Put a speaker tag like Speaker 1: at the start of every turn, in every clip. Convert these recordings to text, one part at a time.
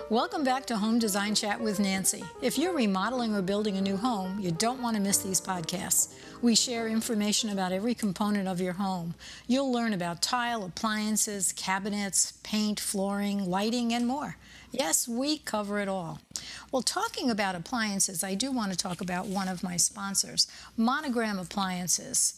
Speaker 1: Welcome back to Home Design Chat with Nancy. If you're remodeling or building a new home, you don't want to miss these podcasts. We share information about every component of your home. You'll learn about tile, appliances, cabinets, paint, flooring, lighting, and more. Yes, we cover it all. Well, talking about appliances, I do want to talk about one of my sponsors, Monogram Appliances.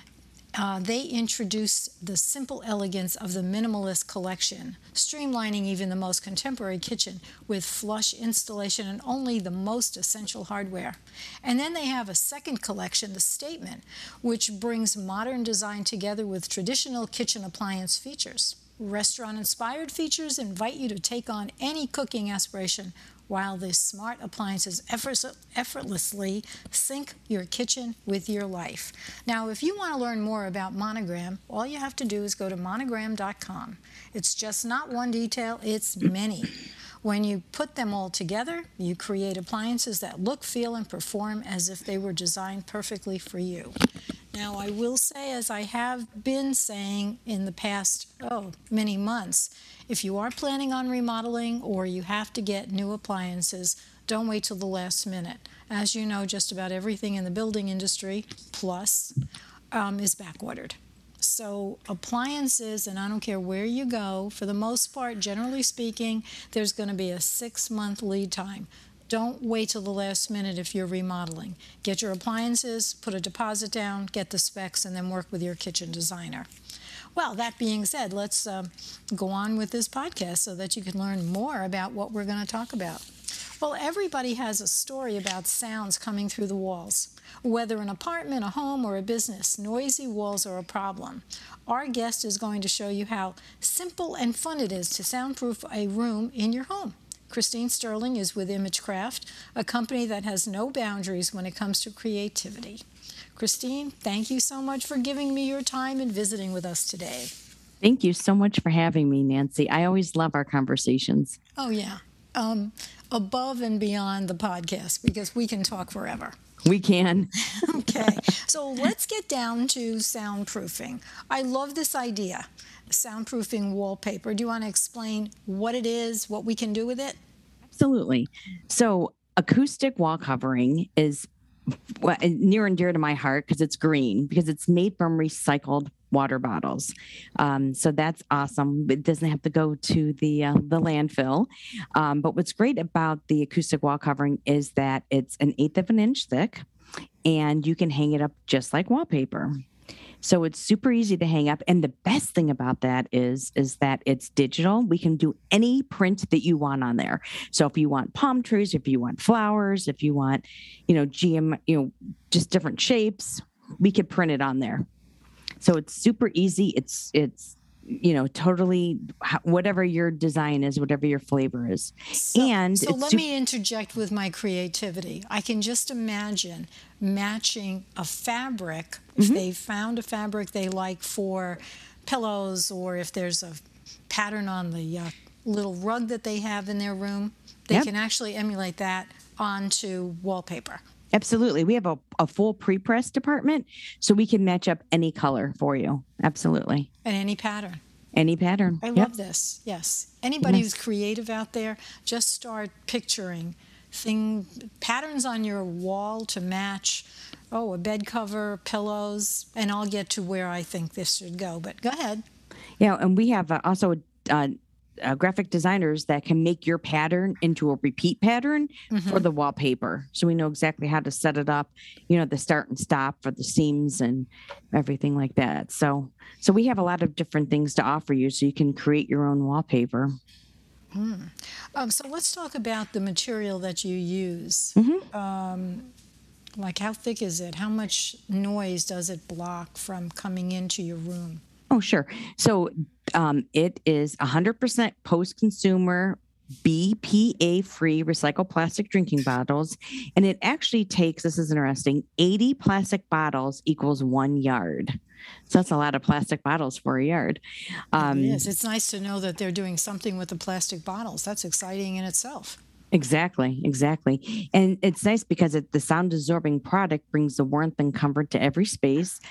Speaker 1: They introduced the simple elegance of the minimalist collection, streamlining even the most contemporary kitchen with flush installation and only the most essential hardware. And then they have a second collection, the Statement, which brings modern design together with traditional kitchen appliance features. Restaurant-inspired features invite you to take on any cooking aspiration, while the smart appliances effortlessly sync your kitchen with your life. Now, if you want to learn more about Monogram, all you have to do is go to monogram.com. It's just not one detail, it's many. When you put them all together, you create appliances that look, feel, and perform as if they were designed perfectly for you. Now, I will say, as I have been saying in the past, many months, if you are planning on remodeling or you have to get new appliances, don't wait till the last minute. As you know, just about everything in the building industry, plus, is back-ordered. So appliances, and I don't care where you go, for the most part, generally speaking, there's going to be a 6-month lead time. Don't wait till the last minute if you're remodeling. Get your appliances, put a deposit down, get the specs, and then work with your kitchen designer. Well, that being said, let's go on with this podcast so that you can learn more about what we're going to talk about. Well, everybody has a story about sounds coming through the walls. Whether an apartment, a home, or a business, noisy walls are a problem. Our guest is going to show you how simple and fun it is to soundproof a room in your home. Christine Sterling is with Imagecraft, a company that has no boundaries when it comes to creativity. Christine, thank you so much for giving me your time and visiting with us today.
Speaker 2: Thank you so much for having me, Nancy. I always love our conversations.
Speaker 1: Oh, yeah. Above and beyond the podcast, because we can talk forever.
Speaker 2: We can.
Speaker 1: Okay. So let's get down to soundproofing. I love this idea, soundproofing wallpaper. Do you want to explain what it is, what we can do with it?
Speaker 2: Absolutely. So acoustic wall covering is near and dear to my heart because it's green, because it's made from recycled water bottles. So that's awesome. It doesn't have to go to the landfill. But what's great about the acoustic wall covering is that it's 1/8 of an inch thick, and you can hang it up just like wallpaper. So it's super easy to hang up. And the best thing about that is that it's digital. We can do any print that you want on there. So if you want palm trees, if you want flowers, if you want, just different shapes, we could print it on there. So it's super easy. It's totally whatever your design is, whatever your flavor is.
Speaker 1: So let me interject with my creativity. I can just imagine matching a fabric, if they found a fabric they like for pillows, or if there's a pattern on the little rug that they have in their room, they can actually emulate that onto wallpaper.
Speaker 2: Absolutely. We have a full pre-press department, so we can match up any color for you. Absolutely.
Speaker 1: And any pattern.
Speaker 2: Any pattern.
Speaker 1: I love this. Yes. Anybody who's creative out there, just start picturing patterns on your wall to match, a bed cover, pillows, and I'll get to where I think this should go. But go ahead.
Speaker 2: Yeah, and we have also graphic designers that can make your pattern into a repeat pattern for the wallpaper. So we know exactly how to set it up, the start and stop for the seams and everything like that. So we have a lot of different things to offer you so you can create your own wallpaper.
Speaker 1: So let's talk about the material that you use. Like, how thick is it? How much noise does it block from coming into your room?
Speaker 2: Oh, sure. So it is 100% post-consumer BPA-free recycled plastic drinking bottles. And it actually takes, this is interesting, 80 plastic bottles equals 1 yard. So that's a lot of plastic bottles for a yard.
Speaker 1: It is. It's nice to know that they're doing something with the plastic bottles. That's exciting in itself.
Speaker 2: Exactly, exactly. And it's nice because the sound absorbing product brings the warmth and comfort to every space,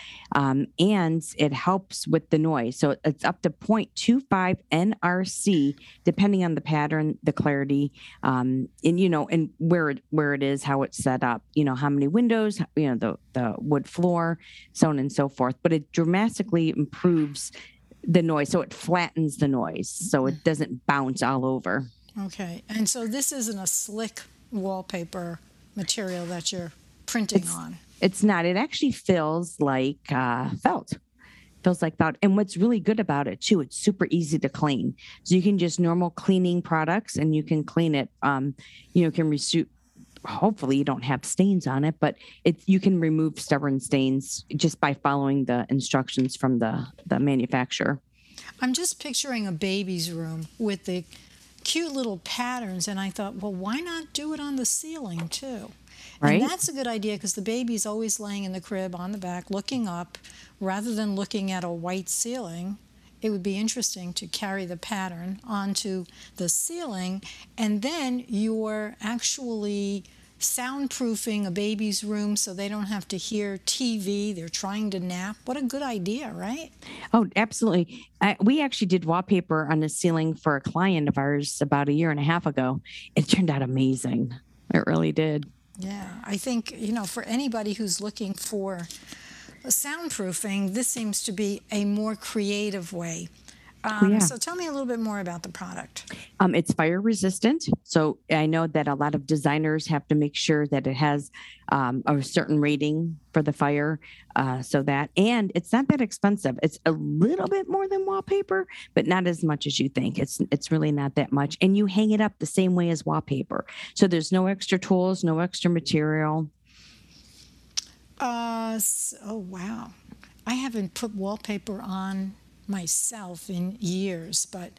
Speaker 2: and it helps with the noise. So it's up to 0.25 NRC, depending on the pattern, the clarity, and and where it is, how it's set up. How many windows, the wood floor, so on and so forth. But it dramatically improves the noise, so it flattens the noise, so it doesn't bounce all over.
Speaker 1: Okay. And so this isn't a slick wallpaper material that you're printing
Speaker 2: It's
Speaker 1: on.
Speaker 2: it's not. It actually feels like felt. Feels like felt. And what's really good about it too, it's super easy to clean. So you can just normal cleaning products, and you can clean it. Can resuit. Hopefully you don't have stains on it, but you can remove stubborn stains just by following the instructions from the manufacturer.
Speaker 1: I'm just picturing a baby's room with the cute little patterns, and I thought, well, why not do it on the ceiling too?
Speaker 2: Right?
Speaker 1: And that's a good idea because the baby's always laying in the crib on the back looking up rather than looking at a white ceiling. It would be interesting to carry the pattern onto the ceiling, and then you're actually soundproofing a baby's room so they don't have to hear TV. They're trying to nap. What a good idea, right?
Speaker 2: Oh, absolutely. We actually did wallpaper on the ceiling for a client of ours about a year and a half ago. It turned out amazing. It really did.
Speaker 1: Yeah, I think, for anybody who's looking for soundproofing, this seems to be a more creative way.
Speaker 2: Oh, yeah.
Speaker 1: So tell me a little bit more about the product.
Speaker 2: It's fire resistant. So I know that a lot of designers have to make sure that it has a certain rating for the fire. And it's not that expensive. It's a little bit more than wallpaper, but not as much as you think. It's really not that much. And you hang it up the same way as wallpaper. So there's no extra tools, no extra material.
Speaker 1: Oh, wow. I haven't put wallpaper on myself in years, but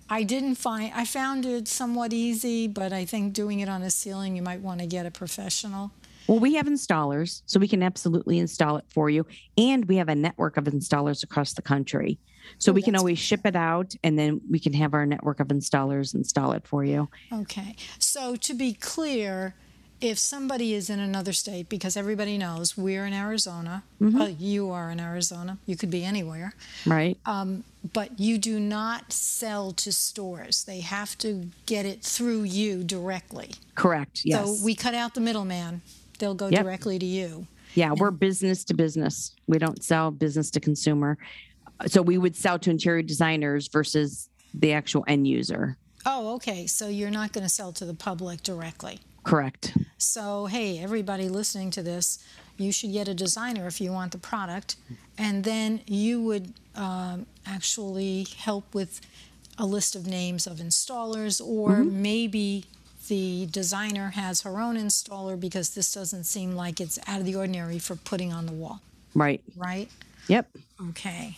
Speaker 1: I found it somewhat easy, but I think doing it on a ceiling, you might want to get a professional.
Speaker 2: Well, we have installers, so we can absolutely install it for you. And we have a network of installers across the country. So
Speaker 1: Oh,
Speaker 2: we can
Speaker 1: that's
Speaker 2: always ship it out, and then we can have our network of installers install it for you.
Speaker 1: okay. So to be clear, if somebody is in another state, because everybody knows we're in Arizona, you are in Arizona, you could be anywhere,
Speaker 2: Right?
Speaker 1: but you do not sell to stores. They have to get it through you directly.
Speaker 2: Correct. Yes.
Speaker 1: So we cut out the middleman. They'll go
Speaker 2: Yep.
Speaker 1: directly to you.
Speaker 2: Yeah, we're business to business. We don't sell business to consumer. So we would sell to interior designers versus the actual end user.
Speaker 1: Oh, okay. So you're not going to sell to the public directly.
Speaker 2: Correct.
Speaker 1: So, hey, everybody listening to this, you should get a designer if you want the product. And then you would actually help with a list of names of installers, or maybe the designer has her own installer because this doesn't seem like it's out of the ordinary for putting on the wall,
Speaker 2: Right.
Speaker 1: right?
Speaker 2: Yep.
Speaker 1: Okay.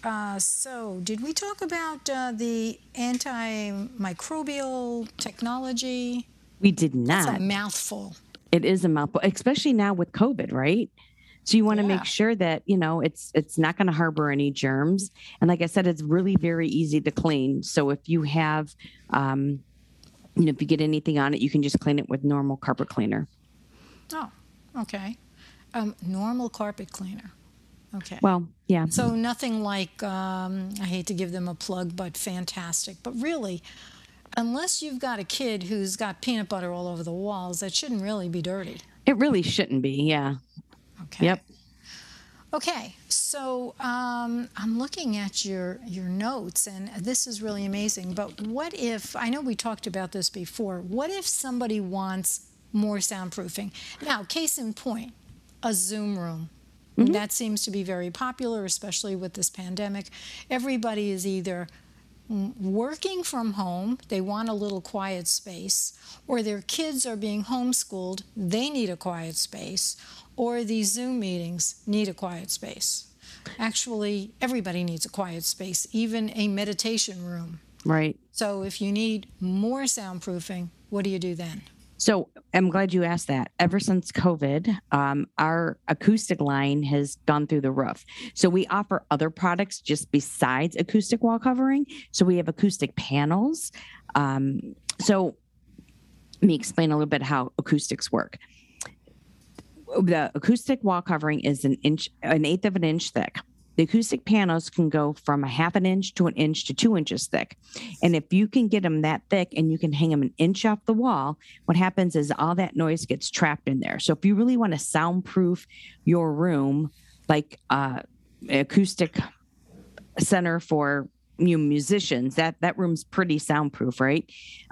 Speaker 1: So did we talk about the antimicrobial technology?
Speaker 2: We did
Speaker 1: That's
Speaker 2: not.
Speaker 1: a mouthful.
Speaker 2: It is a mouthful, especially now with COVID, right? So you want to
Speaker 1: Yeah.
Speaker 2: make sure that, it's not going to harbor any germs. And like I said, it's really very easy to clean. So if you have, if you get anything on it, you can just clean it with normal carpet cleaner.
Speaker 1: Oh, okay. Normal carpet cleaner. Okay.
Speaker 2: Well, yeah.
Speaker 1: So nothing like, I hate to give them a plug, but fantastic. But really, unless you've got a kid who's got peanut butter all over the walls, that shouldn't really be dirty.
Speaker 2: It really shouldn't be. Yeah.
Speaker 1: Okay.
Speaker 2: Yep.
Speaker 1: Okay, so I'm looking at your notes, and this is really amazing. But what if, I know we talked about this before, what if somebody wants more soundproofing? Now, case in point, a Zoom room. That seems to be very popular, especially with this pandemic. Everybody is either working from home, they want a little quiet space, or their kids are being homeschooled, they need a quiet space, or these Zoom meetings need a quiet space. Actually, everybody needs a quiet space, even a meditation room.
Speaker 2: Right.
Speaker 1: So if you need more soundproofing, what do you do then?
Speaker 2: So I'm glad you asked that. Ever since COVID, our acoustic line has gone through the roof. So we offer other products just besides acoustic wall covering. So we have acoustic panels. So Let me explain a little bit how acoustics work. The acoustic wall covering is an eighth of an inch thick. The acoustic panels can go from a half an inch to an inch to 2 inches thick. And if you can get them that thick and you can hang them an inch off the wall, what happens is all that noise gets trapped in there. So if you really want to soundproof your room, like acoustic center for musicians, that room's pretty soundproof, right?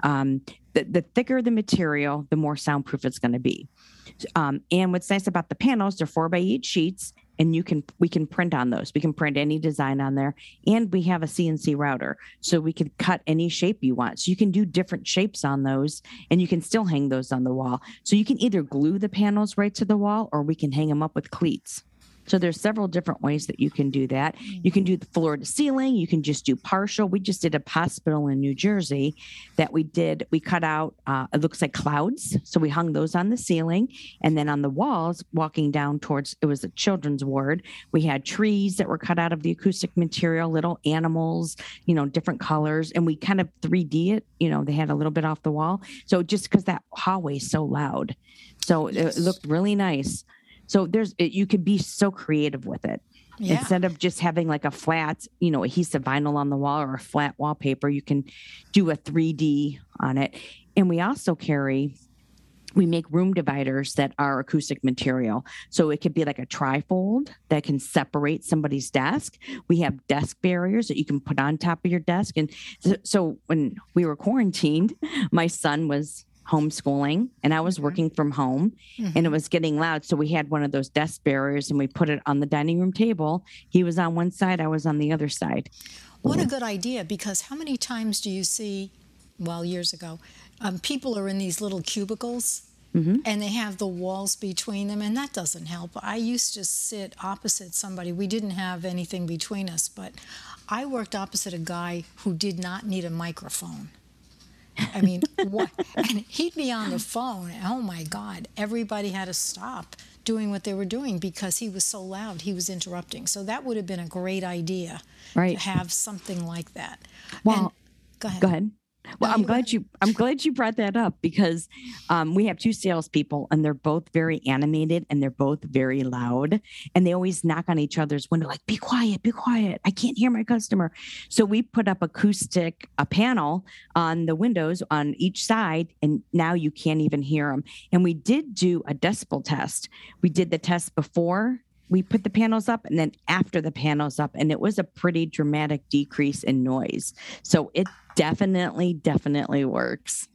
Speaker 2: The thicker the material, the more soundproof it's going to be. And what's nice about the panels, they're 4x8 sheets, and we can print on those. We can print any design on there, and we have a CNC router, so we can cut any shape you want. So you can do different shapes on those, and you can still hang those on the wall. So you can either glue the panels right to the wall, or we can hang them up with cleats. So there's several different ways that you can do that. You can do the floor to ceiling. You can just do partial. We just did a hospital in New Jersey that we cut out, it looks like clouds. So we hung those on the ceiling. And then on the walls, walking down towards, it was a children's ward, we had trees that were cut out of the acoustic material, little animals, different colors. And we kind of 3D it, they had a little bit off the wall. So just because that hallway is so loud. So it looked really nice. So you could be so creative with it. Yeah. Instead of just having like a flat, adhesive vinyl on the wall or a flat wallpaper, you can do a 3D on it. And we also we make room dividers that are acoustic material. So it could be like a trifold that can separate somebody's desk. We have desk barriers that you can put on top of your desk. And so when we were quarantined, my son was homeschooling and I was working from home and it was getting loud. So we had one of those desk barriers and we put it on the dining room table. He was on one side, I was on the other side.
Speaker 1: What a good idea, because how many times do you see, years ago, people are in these little cubicles and they have the walls between them, and that doesn't help. I used to sit opposite somebody. We didn't have anything between us, but I worked opposite a guy who did not need a microphone. I mean, what? And he'd be on the phone. Oh my God. Everybody had to stop doing what they were doing because he was so loud. He was interrupting. So that would have been a great idea to have something like that.
Speaker 2: Well,
Speaker 1: go ahead.
Speaker 2: Go ahead. Well, I'm glad you brought that up because we have two salespeople and they're both very animated and they're both very loud and they always knock on each other's window like, be quiet, I can't hear my customer. So we put up a panel on the windows on each side and now you can't even hear them. And we did do a decibel test. We did the test before we put the panels up and then after the panels up, and it was a pretty dramatic decrease in noise. So it definitely works.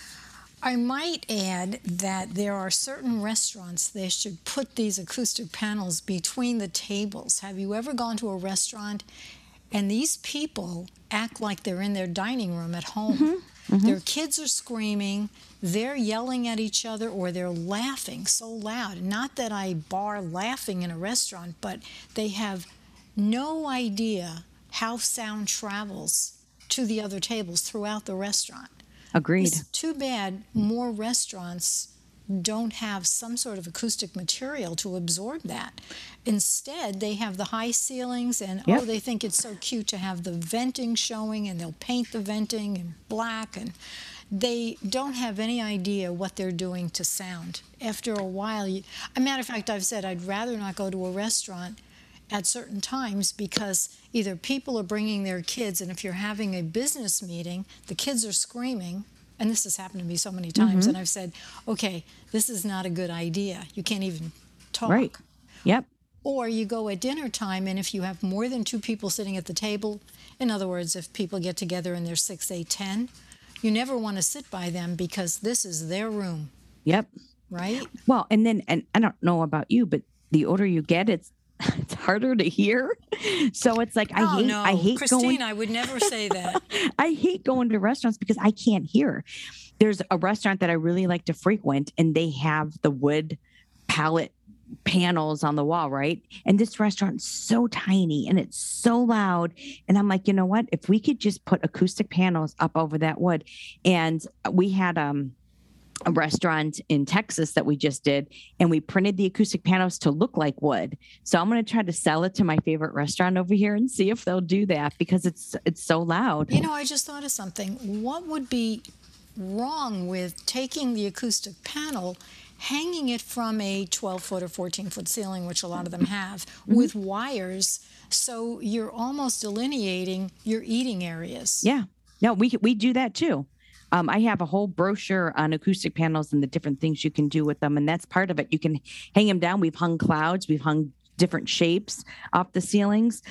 Speaker 1: I might add that there are certain restaurants they should put these acoustic panels between the tables. Have you ever gone to a restaurant and these people act like they're in their dining room at home? Their kids are screaming, they're yelling at each other, or they're laughing so loud. Not that I bar laughing in a restaurant, but they have no idea how sound travels to the other tables throughout the restaurant.
Speaker 2: Agreed.
Speaker 1: It's too bad more restaurants don't have some sort of acoustic material to absorb that. Instead, they have the high ceilings and, they think it's so cute to have the venting showing, and they'll paint the venting in black, and they don't have any idea what they're doing to sound. After a while, a matter of fact, I've said I'd rather not go to a restaurant at certain times because either people are bringing their kids, and if you're having a business meeting, the kids are screaming, and this has happened to me so many times, and I've said, okay, this is not a good idea. You can't even talk.
Speaker 2: Right. Yep.
Speaker 1: Or you go at dinner time, and if you have more than 2 people sitting at the table, in other words, if people get together and they're 6, 8, 10, you never want to sit by them because this is their room.
Speaker 2: Yep.
Speaker 1: Right?
Speaker 2: Well, and I don't know about you, but the older you get, it's harder to hear. So it's like, I hate
Speaker 1: Christine, I would never say that.
Speaker 2: I hate going to restaurants because I can't hear. There's a restaurant that I really like to frequent and they have the wood palette panels on the wall, right? And this restaurant's so tiny and it's so loud. And I'm like, you know what? If we could just put acoustic panels up over that wood. And we had a restaurant in Texas that we just did, and we printed the acoustic panels to look like wood. So I'm going to try to sell it to my favorite restaurant over here and see if they'll do that because it's so loud.
Speaker 1: You know, I just thought of something. What would be wrong with taking the acoustic panel, hanging it from a 12-foot or 14-foot ceiling, which a lot of them have, with wires, so you're almost delineating your eating areas.
Speaker 2: Yeah. No, we do that too. I have a whole brochure on acoustic panels and the different things you can do with them. And that's part of it. You can hang them down. We've hung clouds. We've hung different shapes off the ceilings.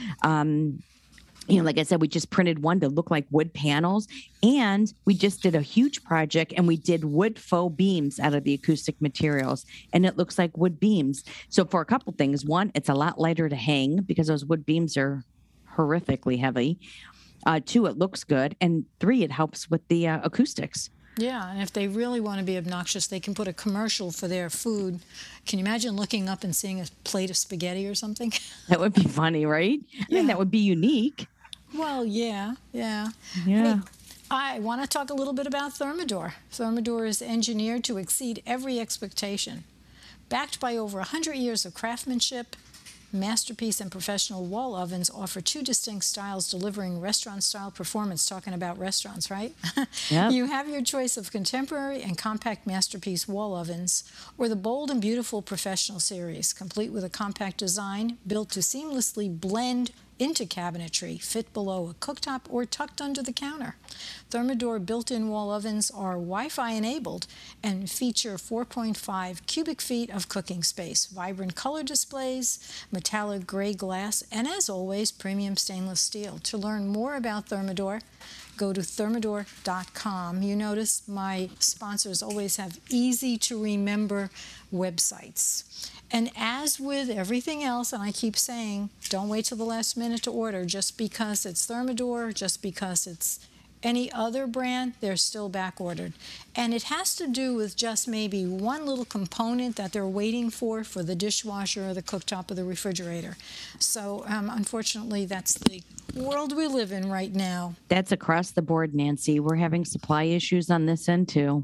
Speaker 2: Like I said, we just printed one to look like wood panels, and we just did a huge project and we did wood faux beams out of the acoustic materials, and it looks like wood beams. So for a couple things, one, it's a lot lighter to hang because those wood beams are horrifically heavy. Two, it looks good. And three, it helps with the acoustics.
Speaker 1: Yeah, and if they really want to be obnoxious, they can put a commercial for their food. Can you imagine looking up and seeing a plate of spaghetti or something?
Speaker 2: That would be funny, right? I mean, that would be unique.
Speaker 1: Well, yeah. Hey, I want to talk a little bit about Thermador. Thermador is engineered to exceed every expectation. Backed by over 100 years of craftsmanship, Masterpiece and Professional wall ovens offer two distinct styles delivering restaurant-style performance. Talking about restaurants, right?
Speaker 2: Yep.
Speaker 1: You have your choice of contemporary and compact Masterpiece wall ovens or the bold and beautiful Professional series, complete with a compact design built to seamlessly blend into cabinetry, fit below a cooktop, or tucked under the counter. Thermador built-in wall ovens are Wi-Fi enabled and feature 4.5 cubic feet of cooking space, vibrant color displays, metallic gray glass, and as always, premium stainless steel. To learn more about Thermador, go to thermador.com. You notice my sponsors always have easy-to-remember websites. And as with everything else, and I keep saying, don't wait till the last minute to order. Just because it's Thermador, just because it's any other brand, they're still back ordered. And it has to do with just maybe one little component that they're waiting for the dishwasher or the cooktop or the refrigerator. So unfortunately, that's the world we live in right now.
Speaker 2: That's across the board, Nancy. We're having supply issues on this end too.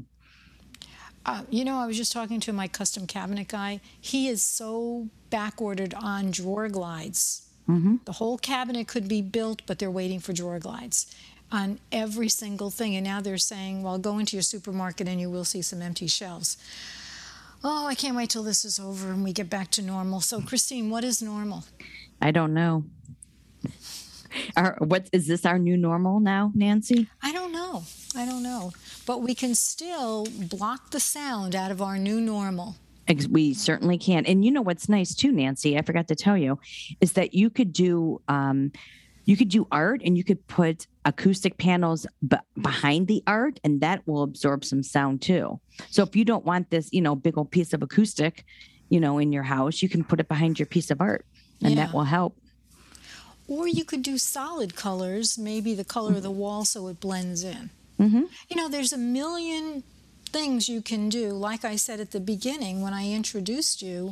Speaker 1: I was just talking to my custom cabinet guy. He is so back ordered on drawer glides. The whole cabinet could be built, but they're waiting for drawer glides on every single thing. And now they're saying, well, go into your supermarket and you will see some empty shelves. Oh, I can't wait till this is over and we get back to normal. So, Christine, what is normal?
Speaker 2: I don't know. What is this our new normal now, Nancy?
Speaker 1: I don't know. But we can still block the sound out of our new normal.
Speaker 2: We certainly can. And you know what's nice too, Nancy, I forgot to tell you, is that you could do art and you could put acoustic panels behind the art, and that will absorb some sound too. So if you don't want this, big old piece of acoustic, in your house, you can put it behind your piece of art, and that will help.
Speaker 1: Or you could do solid colors, maybe the color of the wall so it blends in. There's a million things you can do. Like I said at the beginning when I introduced you,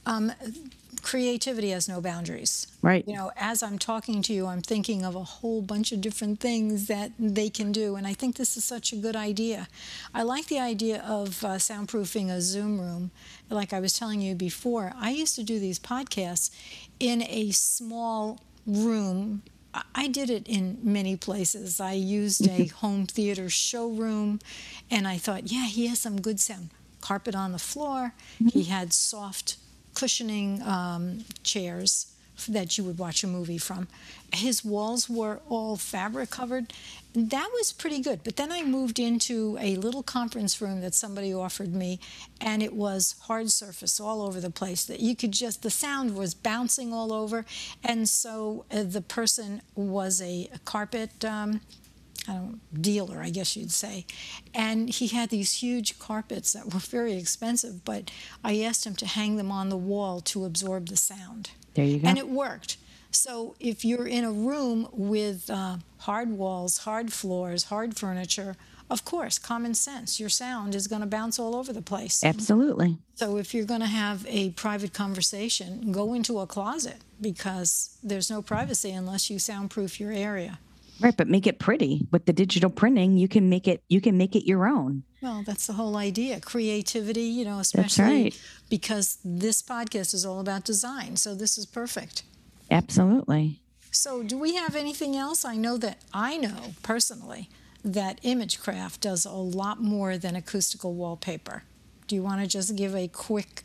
Speaker 1: creativity has no boundaries.
Speaker 2: Right.
Speaker 1: As I'm talking to you, I'm thinking of a whole bunch of different things that they can do, and I think this is such a good idea. I like the idea of soundproofing a Zoom room. Like I was telling you before, I used to do these podcasts in a small room. I did it in many places. I used a home theater showroom, and I thought, yeah, he has some good sound. Carpet on the floor. He had soft cushioning chairs that you would watch a movie from. His walls were all fabric covered. That was pretty good. But then I moved into a little conference room that somebody offered me, and it was hard surface all over the place. That you could the sound was bouncing all over. And so the person was a carpet dealer, I guess you'd say. And he had these huge carpets that were very expensive, but I asked him to hang them on the wall to absorb the sound.
Speaker 2: There you go.
Speaker 1: And it worked. So if you're in a room with hard walls, hard floors, hard furniture, of course, common sense, your sound is going to bounce all over the place.
Speaker 2: Absolutely.
Speaker 1: So if you're going to have a private conversation, go into a closet because there's no privacy unless you soundproof your area.
Speaker 2: Right, but make it pretty. With the digital printing, you can make it your own.
Speaker 1: Well, that's the whole idea. Creativity, especially because this podcast is all about design. So this is perfect.
Speaker 2: Absolutely.
Speaker 1: So do we have anything else? I know personally that Imagecraft does a lot more than acoustical wallpaper. Do you want to just give a quick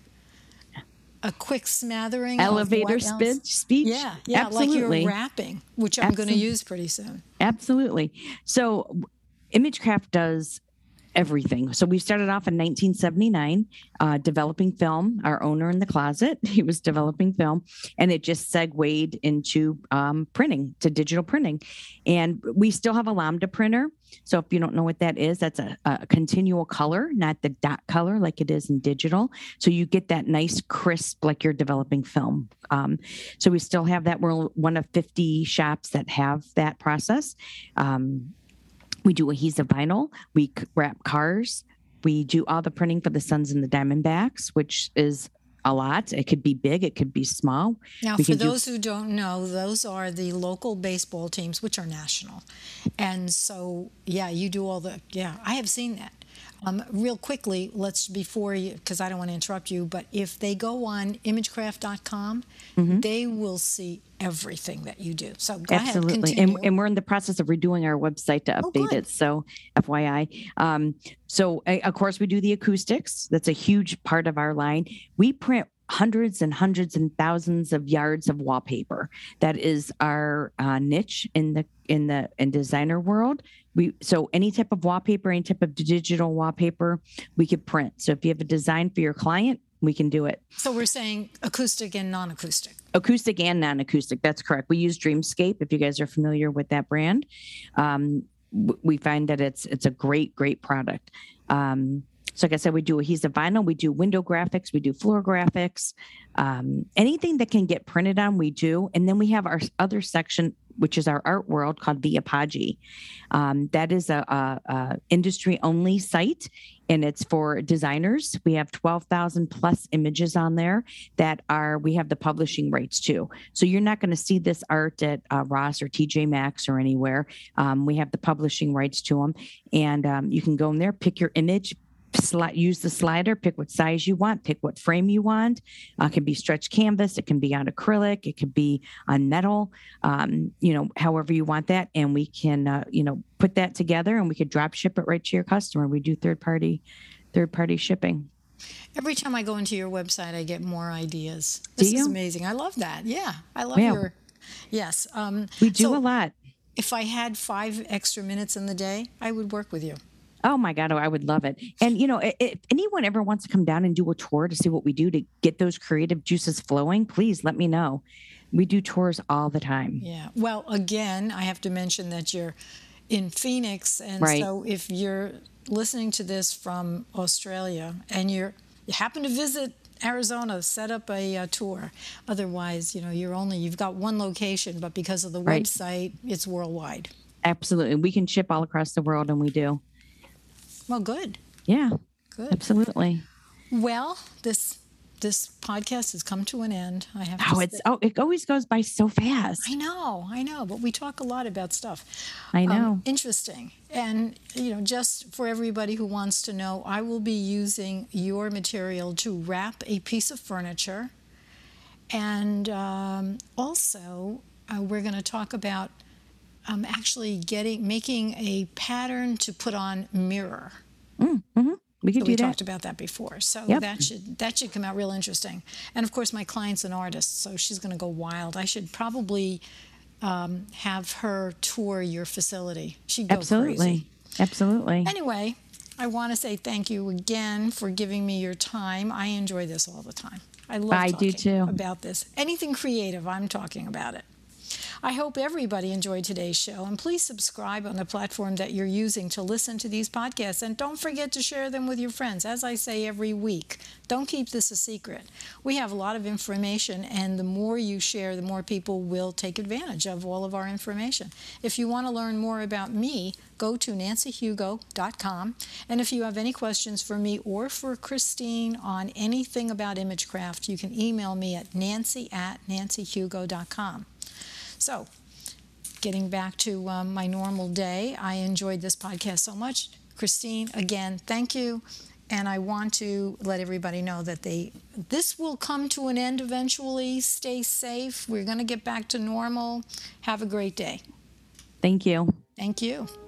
Speaker 1: smattering
Speaker 2: Elevator
Speaker 1: of what else?
Speaker 2: speech?
Speaker 1: Yeah,
Speaker 2: Absolutely.
Speaker 1: like you're rapping, which I'm going to use pretty soon.
Speaker 2: Absolutely. So Imagecraft does everything. So we started off in 1979, developing film. Our owner in the closet, he was developing film, and it just segued into printing, to digital printing. And we still have a Lambda printer. So if you don't know what that is, that's a continual color, not the dot color like it is in digital. So you get that nice crisp, like you're developing film. So we still have that. We're one of 50 shops that have that process. We do adhesive vinyl. We wrap cars. We do all the printing for the Suns and the Diamondbacks, which is a lot. It could be big. It could be small.
Speaker 1: Now, for those who don't know, those are the local baseball teams, which are national. And so, yeah, you do all the, I have seen that. Real quickly, before you, because I don't want to interrupt you, but if they go on imagecraft.com, they will see everything that you do. So go ahead, continue.
Speaker 2: And we're in the process of redoing our website to update it. So FYI. So of course we do the acoustics. That's a huge part of our line. We print hundreds and thousands of yards of wallpaper. That is our niche in the designer world. So any type of wallpaper, any type of digital wallpaper, we could print. So if you have a design for your client, we can do it.
Speaker 1: So we're saying acoustic and non-acoustic.
Speaker 2: Acoustic and non-acoustic. That's correct. We use Dreamscape. If you guys are familiar with that brand, we find that it's a great product. So like I said, we do adhesive vinyl, we do window graphics, we do floor graphics, anything that can get printed on, we do. And then we have our other section, which is our art world, called The Apogee. That is a industry only site, and it's for designers. We have 12,000 plus images on there we have the publishing rights to. So you're not going to see this art at Ross or TJ Maxx or anywhere. We have the publishing rights to them, and you can go in there, pick your image, use the slider, pick what size you want, pick what frame you want. It can be stretched canvas, it can be on acrylic, it could be on metal, however you want that. And we can, put that together, and we could drop ship it right to your customer. We do third party shipping.
Speaker 1: Every time I go into your website, I get more ideas. This is amazing. I love that. Yeah, I love yes.
Speaker 2: We do a lot.
Speaker 1: If I had 5 extra minutes in the day, I would work with you.
Speaker 2: Oh my God, I would love it. And, if anyone ever wants to come down and do a tour to see what we do to get those creative juices flowing, please let me know. We do tours all the time.
Speaker 1: Yeah. Well, again, I have to mention that you're in Phoenix. And so if you're listening to this from Australia and you happen to visit Arizona, set up a tour. Otherwise, you've got one location, but because of the website, it's worldwide.
Speaker 2: Absolutely. We can ship all across the world, and we do.
Speaker 1: Well, good.
Speaker 2: Yeah,
Speaker 1: good.
Speaker 2: Absolutely.
Speaker 1: Well, this podcast has come to an end. I have to say.
Speaker 2: It always goes by so fast.
Speaker 1: I know, but we talk a lot about stuff.
Speaker 2: I know.
Speaker 1: Interesting. And, just for everybody who wants to know, I will be using your material to wrap a piece of furniture. And also, we're going to talk about actually making a pattern to put on mirror.
Speaker 2: Mm-hmm. We could do that.
Speaker 1: We talked about that before. So that should come out real interesting. And of course, my client's an artist, so she's going to go wild. I should probably have her tour your facility. She'd go crazy.
Speaker 2: Absolutely.
Speaker 1: Anyway, I want to say thank you again for giving me your time. I enjoy this all the time. I love talking about this. Anything creative, I'm talking about it. I hope everybody enjoyed today's show, and please subscribe on the platform that you're using to listen to these podcasts, and don't forget to share them with your friends. As I say every week, don't keep this a secret. We have a lot of information, and the more you share, the more people will take advantage of all of our information. If you want to learn more about me, go to nancyhugo.com, and if you have any questions for me or for Christine on anything about Imagecraft, you can email me at nancy@nancyhugo.com. So, getting back to my normal day, I enjoyed this podcast so much. Christine, again, thank you. And I want to let everybody know that this will come to an end eventually. Stay safe. We're going to get back to normal. Have a great day.
Speaker 2: Thank you.
Speaker 1: Thank you.